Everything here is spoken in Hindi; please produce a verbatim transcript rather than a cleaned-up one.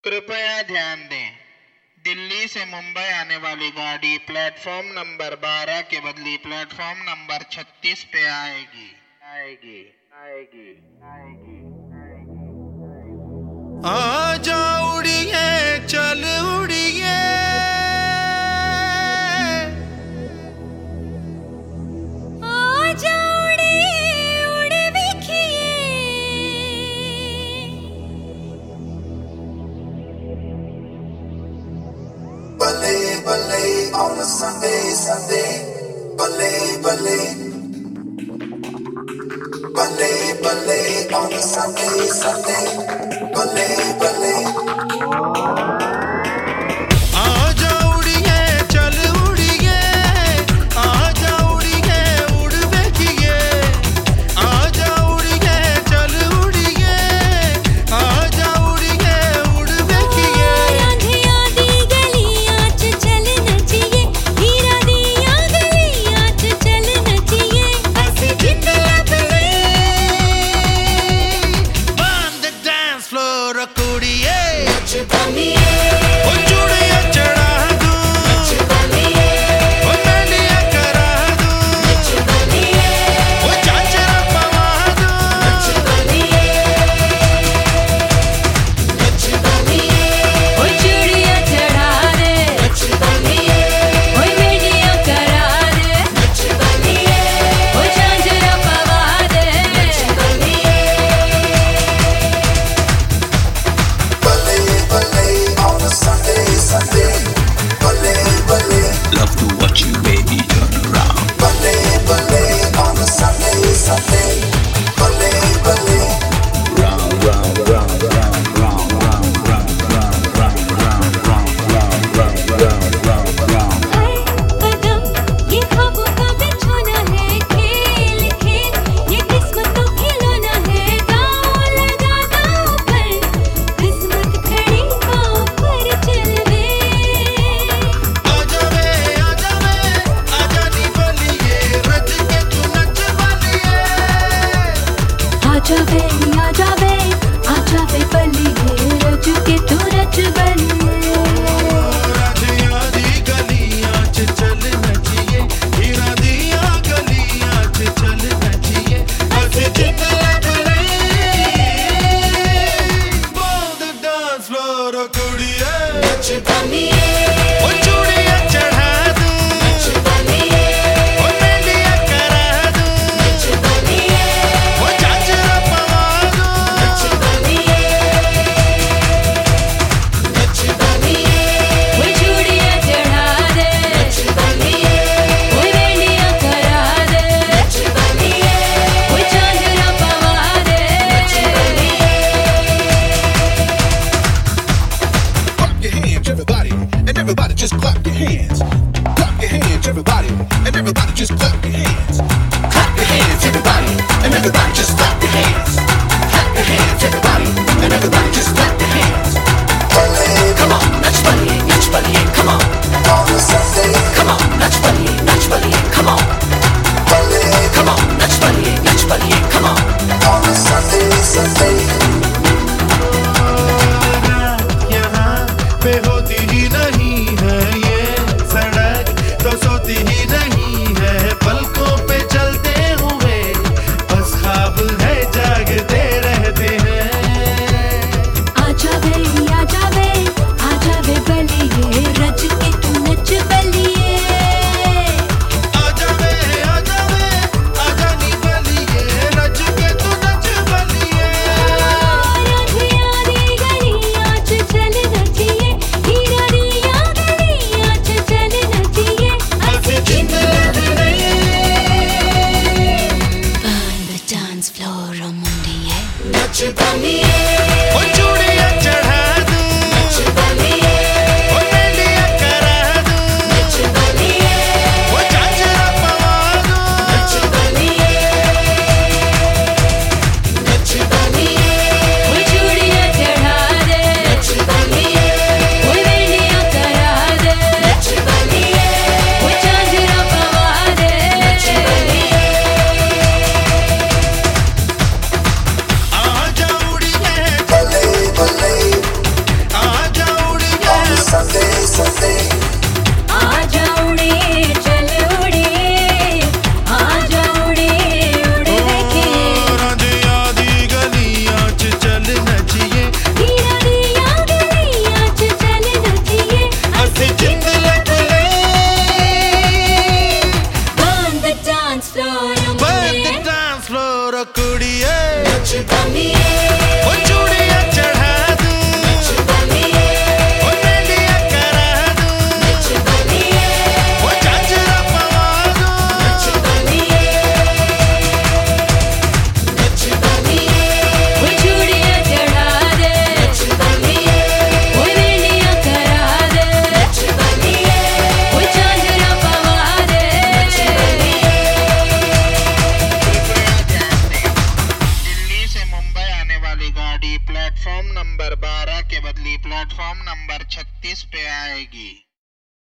कृपया ध्यान दें, दिल्ली से मुंबई आने वाली गाड़ी प्लेटफॉर्म नंबर बारह के बदले प्लेटफॉर्म नंबर छत्तीस पे आएगी आएगी आएगी आएगी आजा उड़िए चल उड़िए आजा उड़िए उड़ बिखिए Ballet, ballet on a Sunday, Sunday. Ballet, ballet. Ballet, ballet on a Sunday, Sunday. Ballet, ballet. आजा उड़िए चल उड़िए आजा उड़िए उड़ देखिए आजा उड़िए चल उड़िए आजा उड़िए उड़ देखिए राधिया दी गलियां च चल नचिए हीरा दिया गलियां च चल नचिए ऐसे जिंदला बले on the dance floor कुड़िए Nach Baliye ओ चूड़िया चढ़ा दूं नच बलिए ओ मेलिया करा दूं नच बलिए ओ चाचरा पवा दूं नच बलिए नच बलिए ओ चूड़िया चढ़ा दे नच बलिए ओ मेलिया करा दे नच बलिए ओ झांझरा पवा दे Nach Baliye Ballet, ballet on a Sunday, Sunday. Ballet, ballet. Love to watch you, baby, turn around. Ballet, ballet on a Sunday, Sunday. Ballet, ballet. Round, round, round, round, round, round, round, round, round, round, round, round, round, round, round. हर कदम ये ख्वाबों का बिछोना है खेल खेल ये किस्मत को खिलौना है दांव लगा दांव पर किस्मत खड़ी पाँव पर चल वे आजा वे आजा वे आजा नी बलिए रच के तू नच बलिए आजा वे आजा वे आजा वे बलिए रच के तू रच बलिए राधिया दी गलियां च चल नचिए हीरा दिया गलियां च चल नचिए ऐसे जिंदला भले on the dance floor कुड़िए Nach Baliye ओ चूड़िया चढ़ा दूं नच बलिए ओ मेलिया करा दूं नच बलिए ओ चाचरा पवा दूं नच बलिए नच बलिए वो चूड़िया चढ़ा दे नच बलिए वो मेलिया करा दे नच बलिए वो झांझरा पवा दे Nach Baliye Clap your hands, everybody, and everybody just clap your hands. Clap your hands, everybody, and everybody just clap your hands. Clap your hands, everybody, and everybody just clap your hands. Clap your hands, everybody, and everybody just clap your hands. Ballet Come on, natch buddy, natch buddy, come on. on a Sunday. Come on, natch buddy, natch buddy, come on. Ballet Come on, natch buddy, natch buddy, come on. on a Sunday, Sunday. यहाँ पे होती ही नहीं है ये सड़क तो सोती ही नहीं है पलकों पे चलते हुए बस ख्वाब है जागते रहते हैं आजा वे प्लेटफॉर्म नंबर छत्तीस पे आएगी।